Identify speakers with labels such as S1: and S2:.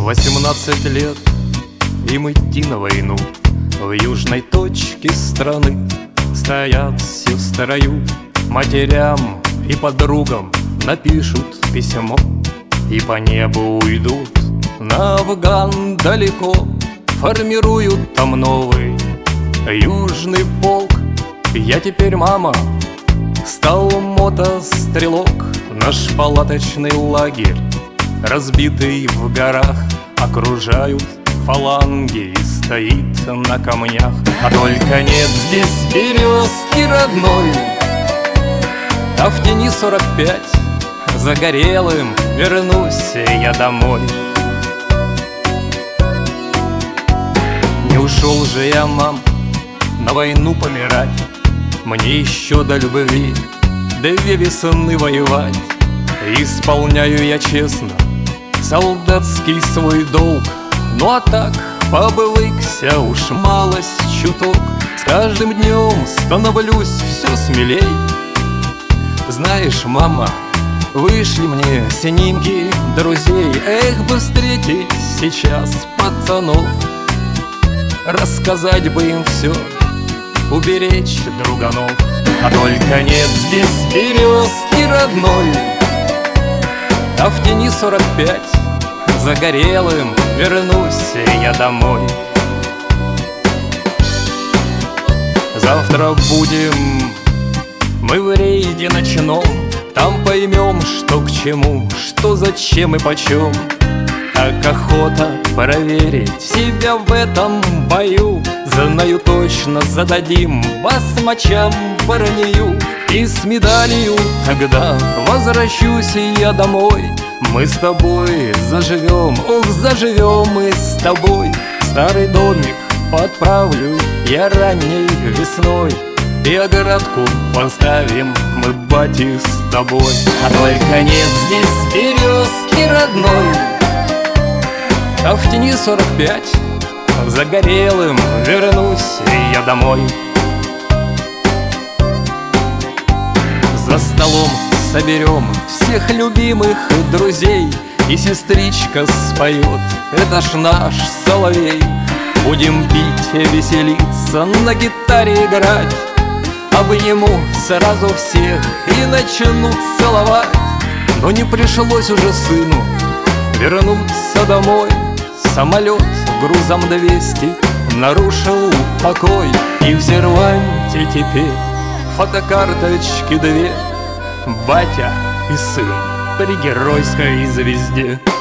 S1: 18 лет, им идти на войну. В южной точке страны стоят сестрою. Матерям и подругам напишут письмо и по небу уйдут на Афган далеко. Формируют там новый южный полк. Я теперь, мама, стал мотострелок. Наш палаточный лагерь, разбитый в горах, окружают фаланги и стоит на камнях. А только нет здесь березки родной, а в тени 45 загорелым вернусь я домой. Не ушел же я, мам, на войну помирать. Мне еще до любви 2 весны воевать. Исполняю я честно солдатский свой долг. Ну а так, побывыкся уж малость чуток. С каждым днем становлюсь все смелей. Знаешь, мама, вышли мне снимки друзей. Эх, бы встретить сейчас пацанов, рассказать бы им все, уберечь друганов. А только нет здесь березки родной, а в тени 45 загорелым вернусь я домой. Завтра будем мы в рейде ночном. Там поймем, что к чему, что зачем и почем. Так охота проверить себя в этом бою. Знаю точно, зададим басмачам воронью. И с медалью тогда возвращусь я домой. Мы с тобой заживем, ох, заживем мы с тобой. Старый домик подправлю я ранней весной, и оградку поставим мы, бати, с тобой. А только нет здесь березки родной, а в тени 45 загорелым вернусь я домой. За столом соберем всех любимых друзей, и сестричка споет, это ж наш соловей. Будем пить, веселиться, на гитаре играть. Обниму сразу всех и начну целовать. Но не пришлось уже сыну вернуться домой. Самолет грузом 200 нарушил покой, и в серванте теперь фотокарточки 2. Батя и сын при геройской звезде.